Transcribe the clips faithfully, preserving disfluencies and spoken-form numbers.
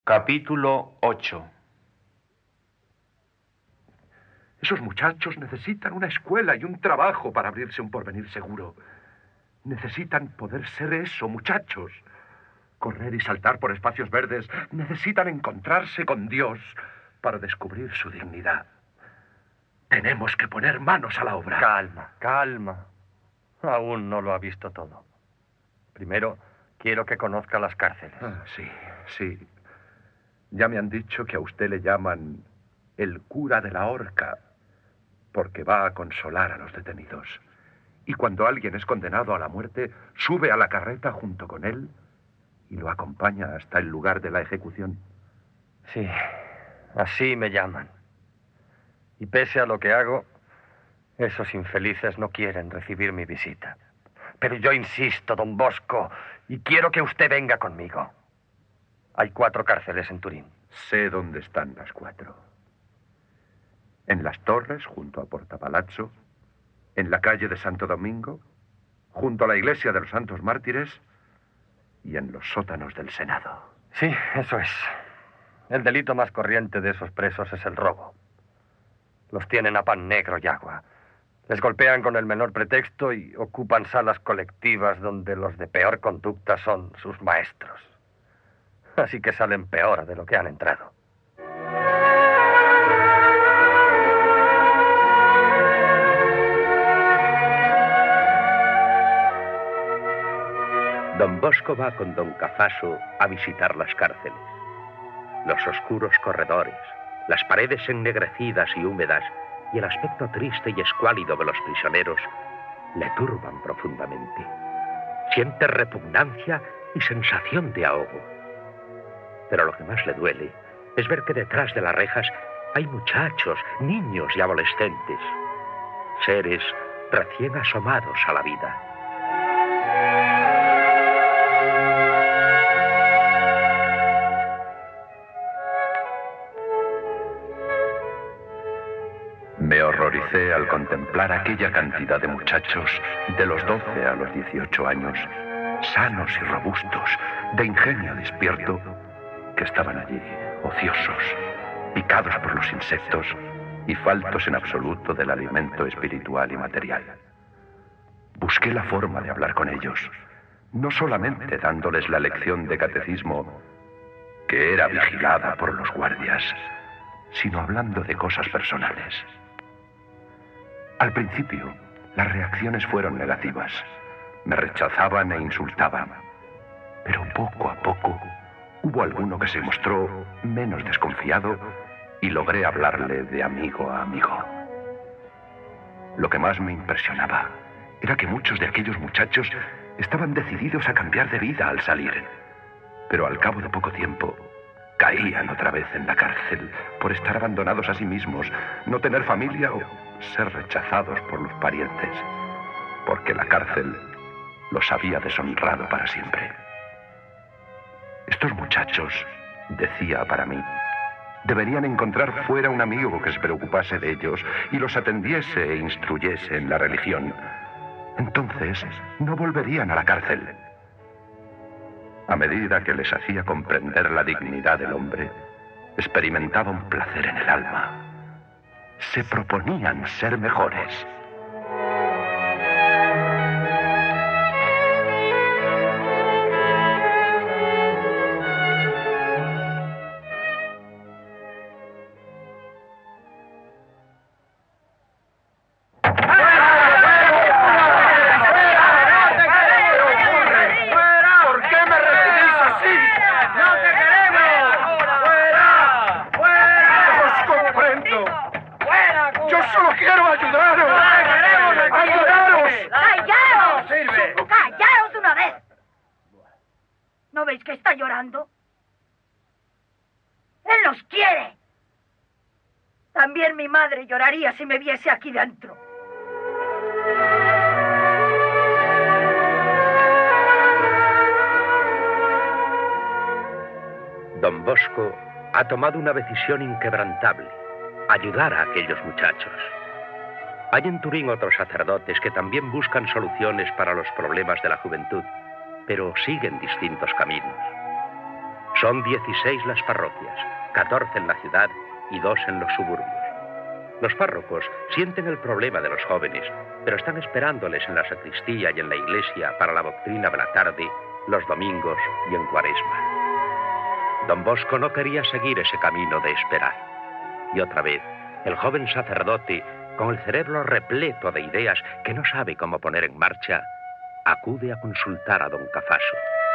Capítulo ocho. Esos muchachos necesitan una escuela y un trabajo para abrirse un porvenir seguro. Necesitan poder ser eso, muchachos. Correr y saltar por espacios verdes. Necesitan encontrarse con Dios para descubrir su dignidad. Tenemos que poner manos a la obra. Calma, calma. Aún no lo ha visto todo. Primero, quiero que conozca las cárceles. Ah, sí, sí. Ya me han dicho que a usted le llaman el cura de la horca, porque va a consolar a los detenidos. Y cuando alguien es condenado a la muerte, sube a la carreta junto con él y lo acompaña hasta el lugar de la ejecución. Sí, así me llaman. Y pese a lo que hago, esos infelices no quieren recibir mi visita. Pero yo insisto, don Bosco, y quiero que usted venga conmigo. Hay cuatro cárceles en Turín. Sé dónde están las cuatro. En las torres, junto a Porta Palazzo, en la calle de Santo Domingo, junto a la iglesia de los Santos Mártires y en los sótanos del Senado. Sí, eso es. El delito más corriente de esos presos es el robo. Los tienen a pan negro y agua. Les golpean con el menor pretexto y ocupan salas colectivas donde los de peor conducta son sus maestros. Así que salen peor de lo que han entrado. Don Bosco va con don Cafaso a visitar las cárceles. Los oscuros corredores, las paredes ennegrecidas y húmedas y el aspecto triste y escuálido de los prisioneros le turban profundamente. Siente repugnancia y sensación de ahogo. Pero lo que más le duele es ver que detrás de las rejas hay muchachos, niños y adolescentes, seres recién asomados a la vida. Me horroricé al contemplar aquella cantidad de muchachos de los doce a los dieciocho años, sanos y robustos, de ingenio despierto, que estaban allí, ociosos, picados por los insectos y faltos en absoluto del alimento espiritual y material. Busqué la forma de hablar con ellos, no solamente dándoles la lección de catecismo, que era vigilada por los guardias, sino hablando de cosas personales. Al principio, las reacciones fueron negativas. Me rechazaban e insultaban. Pero poco a poco hubo alguno que se mostró menos desconfiado y logré hablarle de amigo a amigo. Lo que más me impresionaba era que muchos de aquellos muchachos estaban decididos a cambiar de vida al salir. Pero al cabo de poco tiempo caían otra vez en la cárcel por estar abandonados a sí mismos, no tener familia o ser rechazados por los parientes, porque la cárcel los había deshonrado para siempre. Estos muchachos, decía para mí, deberían encontrar fuera un amigo que se preocupase de ellos y los atendiese e instruyese en la religión. Entonces no volverían a la cárcel. A medida que les hacía comprender la dignidad del hombre, experimentaba un placer en el alma. Se proponían ser mejores. ¿No veis que está llorando? ¡Él los quiere! También mi madre lloraría si me viese aquí dentro. Don Bosco ha tomado una decisión inquebrantable: ayudar a aquellos muchachos. Hay en Turín otros sacerdotes que también buscan soluciones para los problemas de la juventud, pero siguen distintos caminos. Son dieciséis las parroquias, catorce en la ciudad y dos en los suburbios. Los párrocos sienten el problema de los jóvenes, pero están esperándoles en la sacristía y en la iglesia para la doctrina de la tarde, los domingos y en Cuaresma. Don Bosco no quería seguir ese camino de esperar. Y otra vez, el joven sacerdote, con el cerebro repleto de ideas que no sabe cómo poner en marcha, acude a consultar a don Cafaso.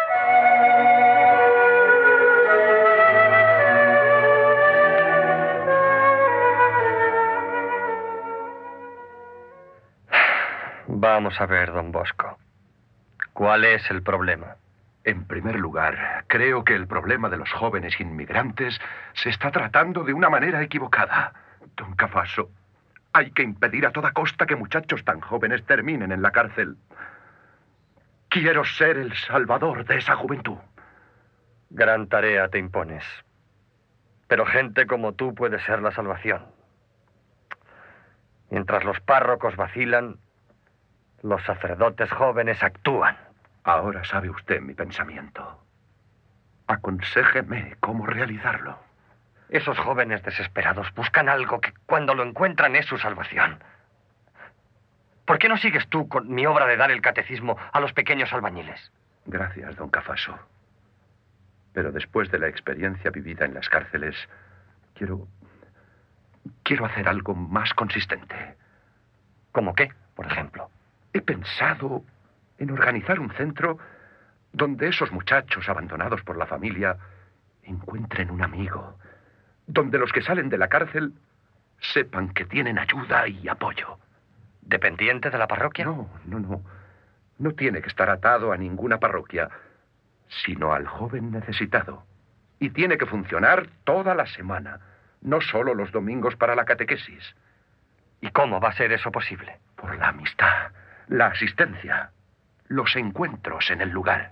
Vamos a ver, don Bosco. ¿Cuál es el problema? En primer lugar, creo que el problema de los jóvenes inmigrantes se está tratando de una manera equivocada. Don Cafaso, hay que impedir a toda costa que muchachos tan jóvenes terminen en la cárcel. Quiero ser el salvador de esa juventud. Gran tarea te impones. Pero gente como tú puede ser la salvación. Mientras los párrocos vacilan, los sacerdotes jóvenes actúan. Ahora sabe usted mi pensamiento. Aconséjeme cómo realizarlo. Esos jóvenes desesperados buscan algo que cuando lo encuentran es su salvación. ¿Por qué no sigues tú con mi obra de dar el catecismo a los pequeños albañiles? Gracias, don Cafaso. Pero después de la experiencia vivida en las cárceles, quiero... quiero hacer algo más consistente. ¿Cómo qué, por ejemplo? He pensado en organizar un centro donde esos muchachos abandonados por la familia encuentren un amigo, donde los que salen de la cárcel sepan que tienen ayuda y apoyo. ¿Dependiente de la parroquia? No, no, no. No tiene que estar atado a ninguna parroquia, sino al joven necesitado. Y tiene que funcionar toda la semana, no solo los domingos para la catequesis. ¿Y cómo va a ser eso posible? Por la amistad, la asistencia, los encuentros en el lugar.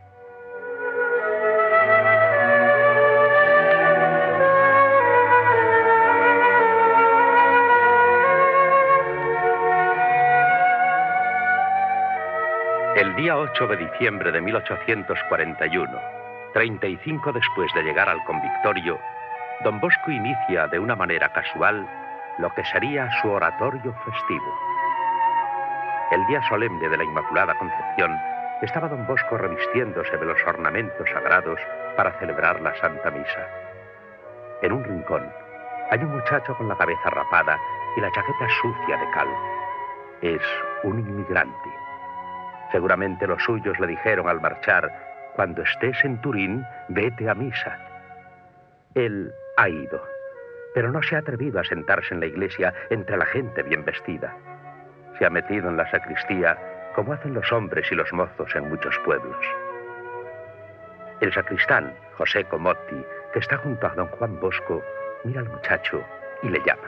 El día ocho de diciembre de mil ochocientos cuarenta y uno, treinta y cinco después de llegar al convictorio, don Bosco inicia de una manera casual lo que sería su oratorio festivo. El día solemne de la Inmaculada Concepción estaba don Bosco revistiéndose de los ornamentos sagrados para celebrar la Santa Misa. En un rincón hay un muchacho con la cabeza rapada y la chaqueta sucia de cal. Es un inmigrante. Seguramente los suyos le dijeron al marchar: cuando estés en Turín, vete a misa. Él ha ido, pero no se ha atrevido a sentarse en la iglesia entre la gente bien vestida. Se ha metido en la sacristía, como hacen los hombres y los mozos en muchos pueblos. El sacristán, José Comotti, que está junto a don Juan Bosco, mira al muchacho y le llama.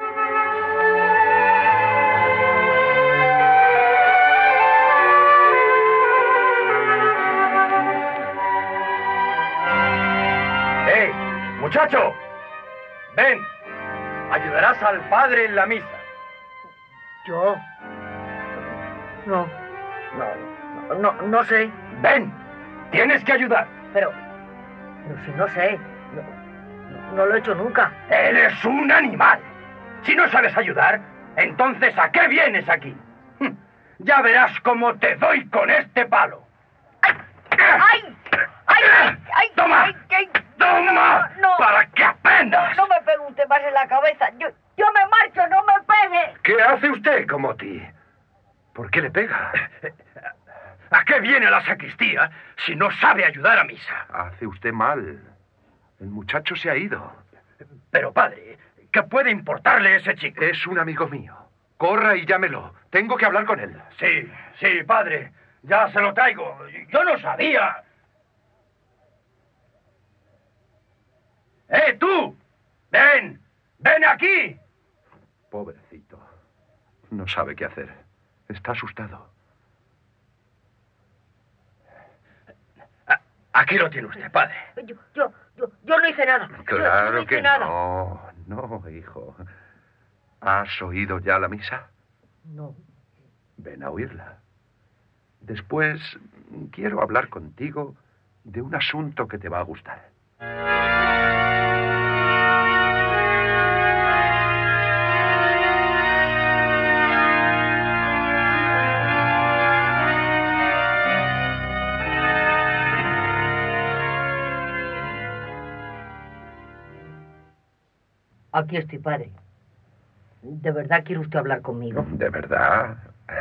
¡Eh, muchacho! ¡Ven! Ayudarás al padre en la misa. ¿Yo? No, no, no, no sé. ¡Ven! ¡Tienes que ayudar! Pero, pero si no sé, no, no, no lo he hecho nunca. ¡Eres un animal! Si no sabes ayudar, entonces ¿a qué vienes aquí? Ya verás cómo te doy con este palo. ¡Ay! ¡Ay! ¡Ay! ay ¡Toma! Ay, ay, ¡Toma! No, no, ¡Para que aprendas! No me pegue usted más en la cabeza. Yo, yo me marcho, no me pegue. ¿Qué hace usted, Comotti? ¿Por qué le pega? ¿A qué viene a la sacristía si no sabe ayudar a misa? Hace usted mal. El muchacho se ha ido. Pero, padre, ¿qué puede importarle ese chico? Es un amigo mío. Corra y llámelo. Tengo que hablar con él. Sí, sí, padre. Ya se lo traigo. Yo no sabía. ¡Eh, tú! ¡Ven! ¡Ven aquí! Pobrecito. No sabe qué hacer. Está asustado. Aquí lo tiene usted, padre. Yo, yo, yo, yo no hice nada. Claro yo no hice que nada. no. No, hijo. ¿Has oído ya la misa? No. Ven a oírla. Después quiero hablar contigo de un asunto que te va a gustar. Aquí estoy, padre. ¿De verdad quiere usted hablar conmigo? ¿De verdad?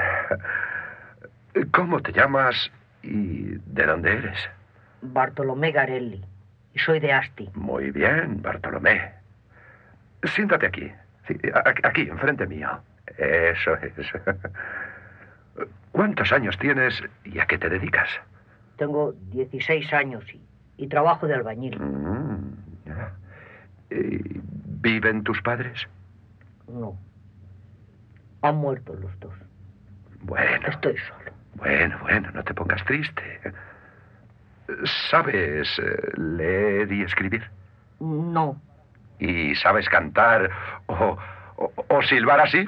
¿Cómo te llamas y de dónde eres? Bartolomé Garelli. Y soy de Asti. Muy bien, Bartolomé. Siéntate aquí. Sí, aquí, enfrente mío. Eso es. ¿Cuántos años tienes y a qué te dedicas? Tengo dieciséis años y, y trabajo de albañil. Mm, ya. ¿Y ¿Viven tus padres? No. Han muerto los dos. Bueno. Estoy solo. Bueno, bueno, no te pongas triste. ¿Sabes eh, leer y escribir? No. ¿Y sabes cantar o, o, o silbar así?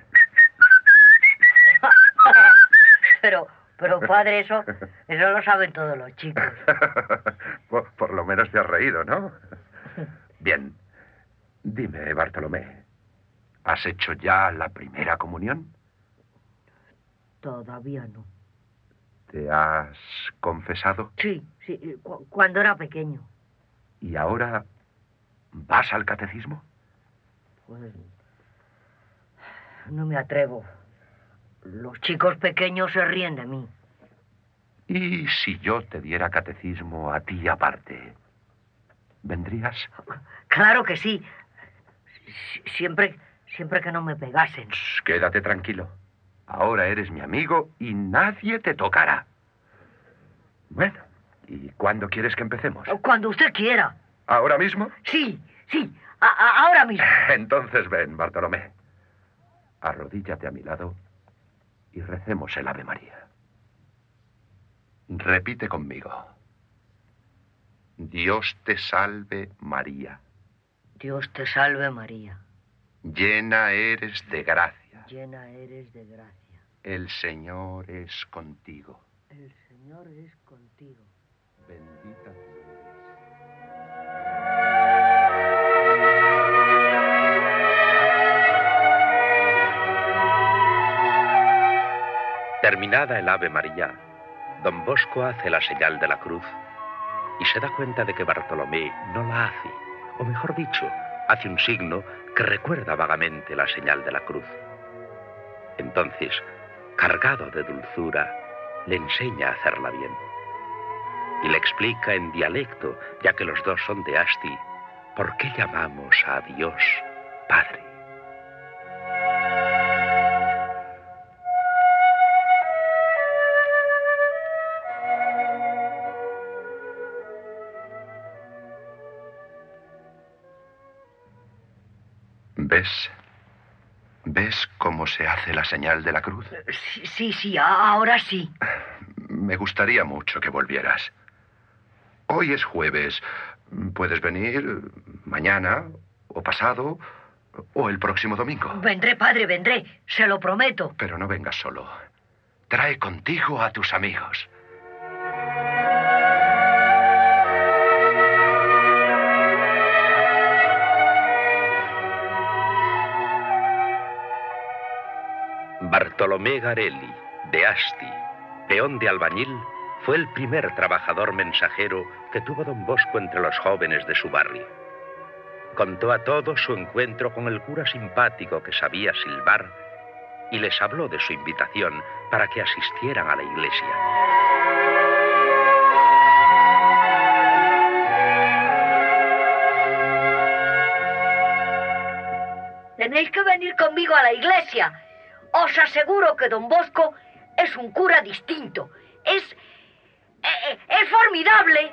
Pero, pero padre, eso, eso lo saben todos los chicos. por, por lo menos te has reído, ¿no? Bien. Dime, Bartolomé, ¿has hecho ya la primera comunión? Todavía no. ¿Te has confesado? Sí, sí, cu cuando era pequeño. ¿Y ahora vas al catecismo? Pues no me atrevo. Los chicos pequeños se ríen de mí. ¿Y si yo te diera catecismo a ti aparte? ¿Vendrías? Claro que sí. Siempre, siempre que no me pegasen. Shh, quédate tranquilo. Ahora eres mi amigo y nadie te tocará. Bueno, ¿y cuándo quieres que empecemos? Cuando usted quiera. ¿Ahora mismo? Sí, sí, a a ahora mismo. Entonces ven, Bartolomé. Arrodíllate a mi lado y recemos el Ave María. Repite conmigo. Dios te salve, María. Dios te salve, María. Llena eres de gracia. Llena eres de gracia. El Señor es contigo. El Señor es contigo. Bendita tú eres. Terminada el Ave María, don Bosco hace la señal de la cruz y se da cuenta de que Bartolomé no la hace, o mejor dicho, hace un signo que recuerda vagamente la señal de la cruz. Entonces, cargado de dulzura, le enseña a hacerla bien. Y le explica en dialecto, ya que los dos son de Asti, por qué llamamos a Dios Padre. ¿Ves? ¿Ves cómo se hace la señal de la cruz? Sí, sí, sí, ahora sí. Me gustaría mucho que volvieras. Hoy es jueves. Puedes venir mañana, o pasado, o el próximo domingo. Vendré, padre, vendré. Se lo prometo. Pero no vengas solo. Trae contigo a tus amigos. Bartolomé Garelli, de Asti, peón de albañil, fue el primer trabajador mensajero que tuvo don Bosco entre los jóvenes de su barrio. Contó a todos su encuentro con el cura simpático que sabía silbar y les habló de su invitación para que asistieran a la iglesia. Tenéis que venir conmigo a la iglesia. Os aseguro que don Bosco es un cura distinto. Es... es, es formidable.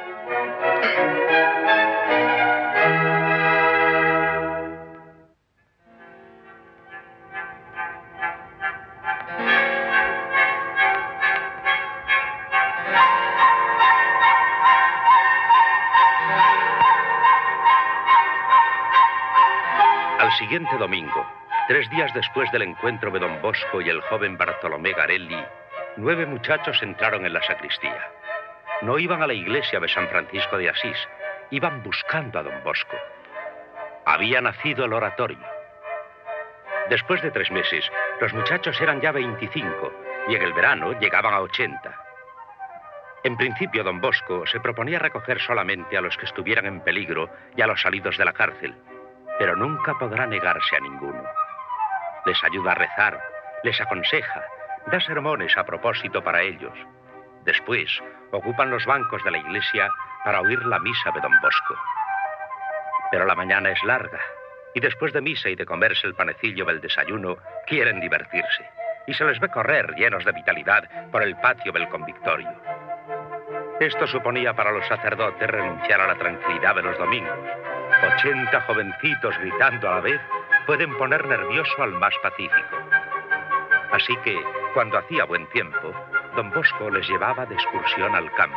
Al siguiente domingo, tres días después del encuentro de don Bosco y el joven Bartolomé Garelli, nueve muchachos entraron en la sacristía. No iban a la iglesia de San Francisco de Asís, iban buscando a don Bosco. Había nacido el oratorio. Después de tres meses, los muchachos eran ya veinticinco y en el verano llegaban a ochenta. En principio, don Bosco se proponía recoger solamente a los que estuvieran en peligro y a los salidos de la cárcel, pero nunca podrá negarse a ninguno. Les ayuda a rezar, les aconseja, da sermones a propósito para ellos. Después, ocupan los bancos de la iglesia para oír la misa de don Bosco. Pero la mañana es larga, y después de misa y de comerse el panecillo del desayuno, quieren divertirse, y se les ve correr llenos de vitalidad por el patio del convictorio. Esto suponía para los sacerdotes renunciar a la tranquilidad de los domingos. Ochenta jovencitos gritando a la vez pueden poner nervioso al más pacífico. Así que, cuando hacía buen tiempo, don Bosco les llevaba de excursión al campo.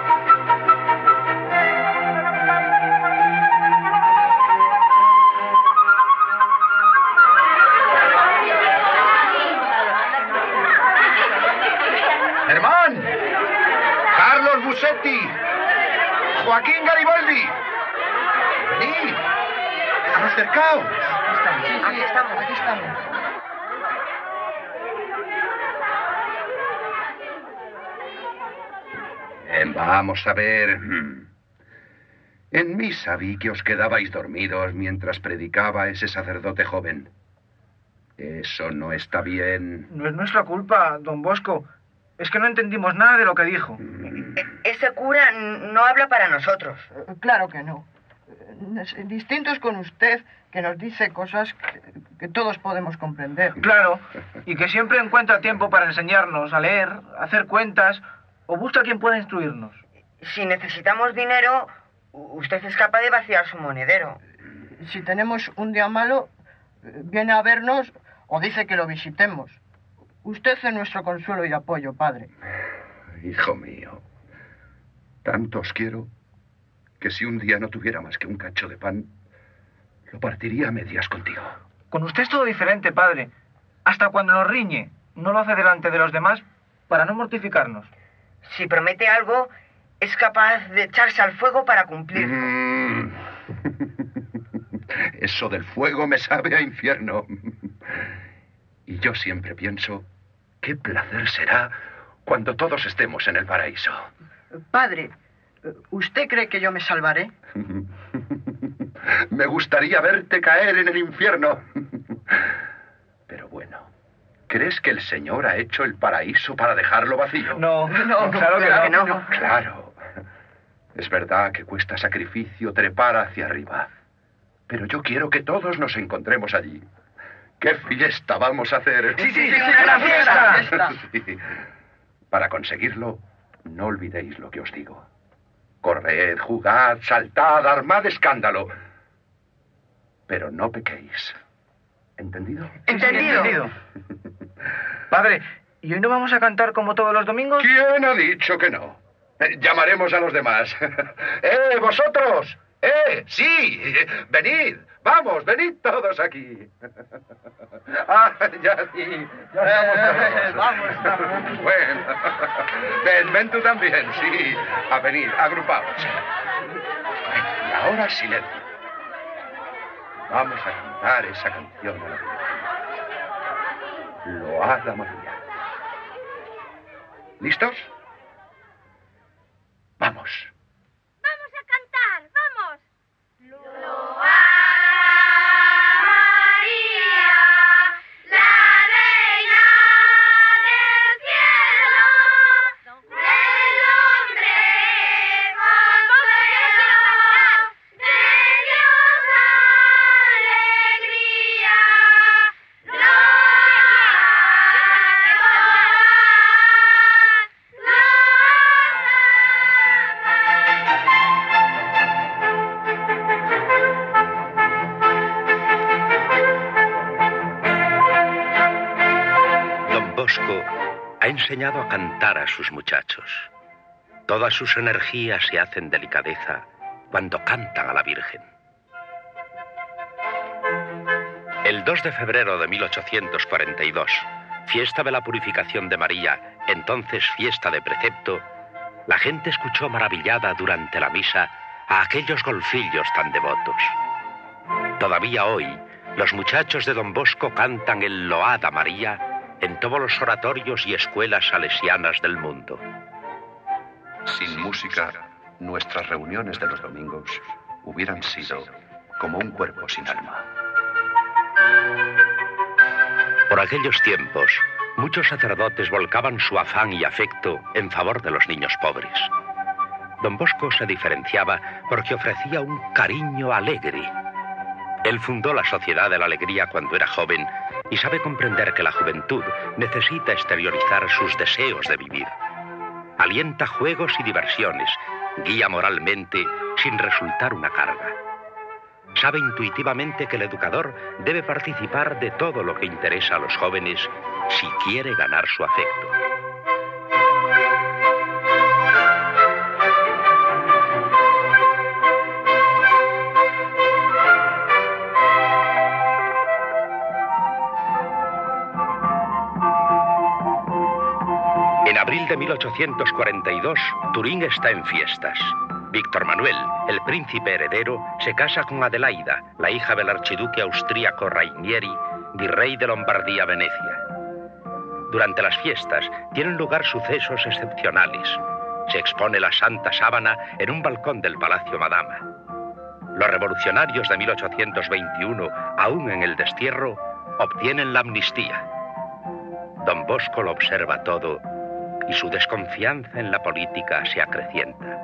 ¡Germán! ¡Carlos Busetti! ¡Joaquín Garibaldi! ¡Venid! ¡Acercaos! Aquí estamos, aquí estamos. Bien, vamos a ver. En misa vi que os quedabais dormidos mientras predicaba ese sacerdote joven. Eso no está bien. No es nuestra culpa, don Bosco. Es que no entendimos nada de lo que dijo. Ese cura no habla para nosotros. Claro que no. Es distinto es con usted, que nos dice cosas que, que todos podemos comprender. Claro, y que siempre encuentra tiempo para enseñarnos a leer, a hacer cuentas, o busca quien pueda instruirnos. Si necesitamos dinero, usted es capaz de vaciar su monedero. Si tenemos un día malo, viene a vernos o dice que lo visitemos. Usted es nuestro consuelo y apoyo, padre. Hijo mío, tanto os quiero que si un día no tuviera más que un cacho de pan, lo partiría a medias contigo. Con usted es todo diferente, padre. Hasta cuando nos riñe, no lo hace delante de los demás para no mortificarnos. Si promete algo, es capaz de echarse al fuego para cumplirlo. Mm. Eso del fuego me sabe a infierno. Y yo siempre pienso, qué placer será cuando todos estemos en el paraíso. Padre, ¿usted cree que yo me salvaré? Me gustaría verte caer en el infierno. Pero bueno, ¿crees que el Señor ha hecho el paraíso para dejarlo vacío? No, no, claro que no. no. Claro. Es verdad que cuesta sacrificio trepar hacia arriba. Pero yo quiero que todos nos encontremos allí. ¡Qué fiesta vamos a hacer! ¡Sí, sí, sí, una fiesta! Sí. Para conseguirlo, no olvidéis lo que os digo. Corred, jugad, saltad, armad escándalo. Pero no pequéis. ¿Entendido? Entendido. Entendido. Padre, ¿y hoy no vamos a cantar como todos los domingos? ¿Quién ha dicho que no? Eh, llamaremos a los demás. ¡Eh, vosotros! ¡Eh, sí! ¡Venid! ¡Vamos, venid todos aquí! ¡Ah, ya sí! ¡Ya estamos todos! ¡Vamos, vamos! Bueno, ven, ven tú también, sí. A venir, agrupaos. Y ahora silencio. Vamos a cantar esa canción a la Virgen. Load a María. ¿Listos? Vamos. Vamos a cantar, vamos. Load. Ha enseñado a cantar a sus muchachos. Todas sus energías se hacen delicadeza cuando cantan a la Virgen. El dos de febrero de mil ochocientos cuarenta y dos, fiesta de la Purificación de María, entonces fiesta de precepto, la gente escuchó maravillada durante la misa a aquellos golfillos tan devotos. Todavía hoy, los muchachos de Don Bosco cantan el Load a María en todos los oratorios y escuelas salesianas del mundo. Sin música, nuestras reuniones de los domingos hubieran sido como un cuerpo sin alma. Por aquellos tiempos, muchos sacerdotes volcaban su afán y afecto en favor de los niños pobres. Don Bosco se diferenciaba porque ofrecía un cariño alegre. Él fundó la Sociedad de la Alegría cuando era joven y sabe comprender que la juventud necesita exteriorizar sus deseos de vivir. Alienta juegos y diversiones, guía moralmente sin resultar una carga. Sabe intuitivamente que el educador debe participar de todo lo que interesa a los jóvenes si quiere ganar su afecto. En abril de mil ochocientos cuarenta y dos, Turín está en fiestas. Víctor Manuel, el príncipe heredero, se casa con Adelaida, la hija del archiduque austríaco Rainieri, virrey de Lombardía-Venecia. Durante las fiestas tienen lugar sucesos excepcionales. Se expone la Santa Sábana en un balcón del Palacio Madama. Los revolucionarios de mil ochocientos veintiuno, aún en el destierro, obtienen la amnistía. Don Bosco lo observa todo y su desconfianza en la política se acrecienta.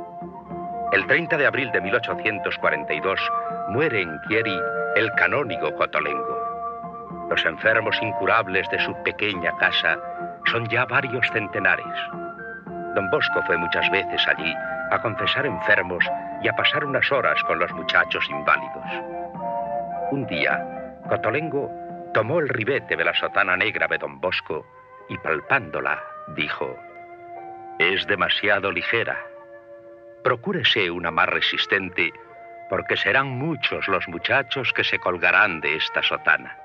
El treinta de abril de mil ochocientos cuarenta y dos muere en Chieri el canónigo Cotolengo. Los enfermos incurables de su pequeña casa son ya varios centenares. Don Bosco fue muchas veces allí a confesar enfermos y a pasar unas horas con los muchachos inválidos. Un día, Cotolengo tomó el ribete de la sotana negra de Don Bosco y palpándola, dijo: «Es demasiado ligera. Procúrese una más resistente, porque serán muchos los muchachos que se colgarán de esta sotana».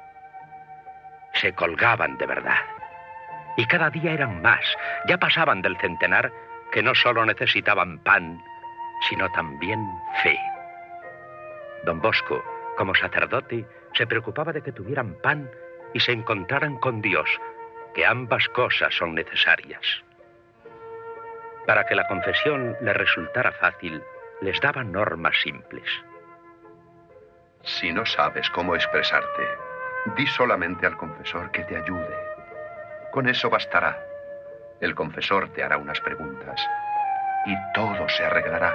Se colgaban de verdad. Y cada día eran más. Ya pasaban del centenar que no solo necesitaban pan, sino también fe. Don Bosco, como sacerdote, se preocupaba de que tuvieran pan y se encontraran con Dios, que ambas cosas son necesarias. Para que la confesión les resultara fácil, les daba normas simples. Si no sabes cómo expresarte, di solamente al confesor que te ayude. Con eso bastará. El confesor te hará unas preguntas y todo se arreglará.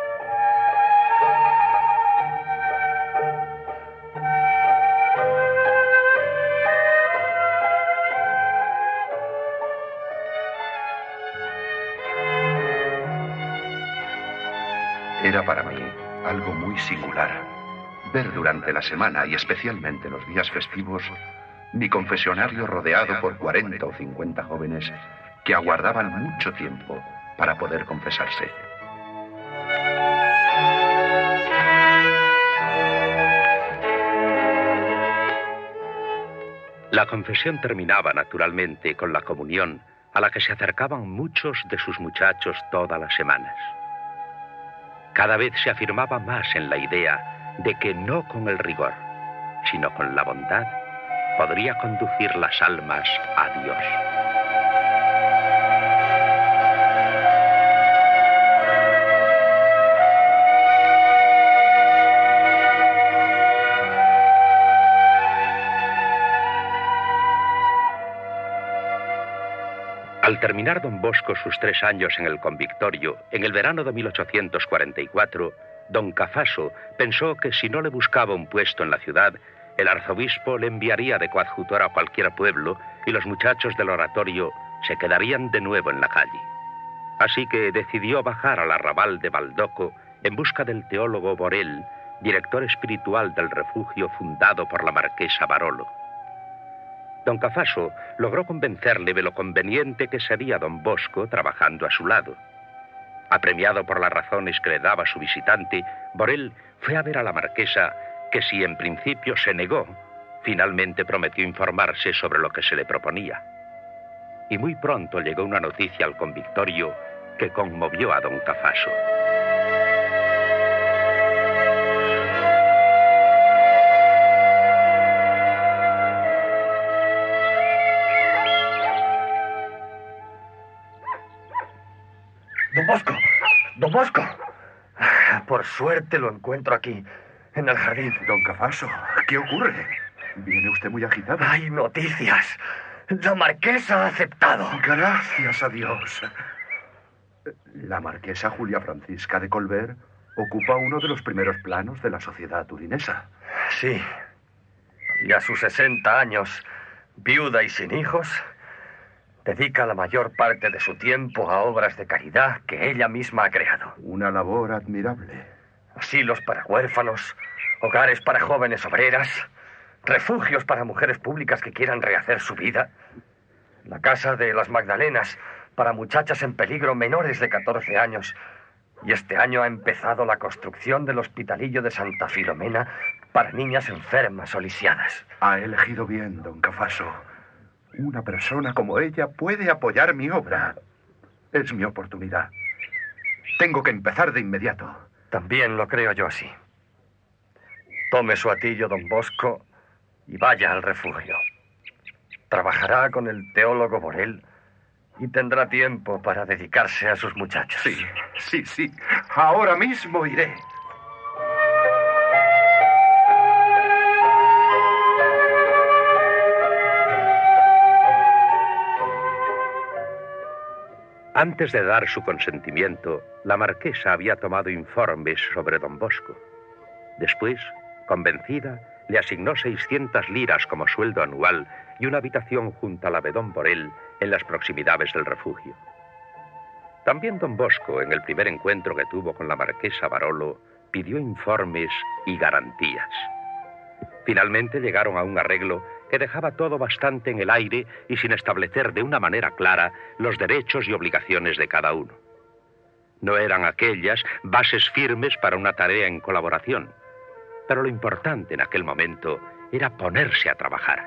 Era para mí algo muy singular ver durante la semana y especialmente los días festivos mi confesionario rodeado por cuarenta o cincuenta jóvenes que aguardaban mucho tiempo para poder confesarse. La confesión terminaba naturalmente con la comunión a la que se acercaban muchos de sus muchachos todas las semanas. Cada vez se afirmaba más en la idea de que no con el rigor, sino con la bondad, podría conducir las almas a Dios. Al terminar Don Bosco sus tres años en el convictorio, en el verano de mil ochocientos cuarenta y cuatro, Don Cafaso pensó que si no le buscaba un puesto en la ciudad, el arzobispo le enviaría de coadjutor a cualquier pueblo y los muchachos del oratorio se quedarían de nuevo en la calle. Así que decidió bajar al arrabal de Baldoco en busca del teólogo Borel, director espiritual del refugio fundado por la marquesa Barolo. Don Cafaso logró convencerle de lo conveniente que sería Don Bosco trabajando a su lado. Apremiado por las razones que le daba su visitante, Borel fue a ver a la marquesa, que si en principio se negó, finalmente prometió informarse sobre lo que se le proponía. Y muy pronto llegó una noticia al convictorio que conmovió a Don Cafaso. suerte lo encuentro aquí, en el jardín. Don Cafaso, ¿qué ocurre? Viene usted muy agitado. Hay noticias. La marquesa ha aceptado. Gracias a Dios. La marquesa Julia Francisca de Colbert ocupa uno de los primeros planos de la sociedad turinesa. Sí. Y a sus sesenta años, viuda y sin hijos, dedica la mayor parte de su tiempo a obras de caridad que ella misma ha creado. Una labor admirable. Asilos para huérfanos, hogares para jóvenes obreras, refugios para mujeres públicas que quieran rehacer su vida, la casa de las Magdalenas para muchachas en peligro menores de catorce años. Y este año ha empezado la construcción del hospitalillo de Santa Filomena para niñas enfermas o lisiadas. Ha elegido bien, don Cafaso. Una persona como ella puede apoyar mi obra. Es mi oportunidad. Tengo que empezar de inmediato. También lo creo yo así. Tome su atillo, don Bosco, y vaya al refugio. Trabajará con el teólogo Borel y tendrá tiempo para dedicarse a sus muchachos. Sí, sí, sí. Ahora mismo iré. Antes de dar su consentimiento, la marquesa había tomado informes sobre don Bosco. Después, convencida, le asignó seiscientas liras como sueldo anual y una habitación junto a la de don Borel en las proximidades del refugio. También don Bosco, en el primer encuentro que tuvo con la marquesa Barolo, pidió informes y garantías. Finalmente llegaron a un arreglo que dejaba todo bastante en el aire y sin establecer de una manera clara los derechos y obligaciones de cada uno. No eran aquellas bases firmes para una tarea en colaboración, pero lo importante en aquel momento era ponerse a trabajar.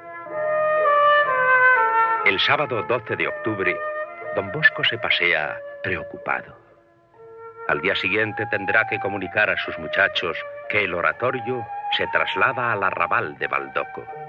El sábado doce de octubre, don Bosco se pasea preocupado. Al día siguiente tendrá que comunicar a sus muchachos que el oratorio se traslada al arrabal de Baldoco.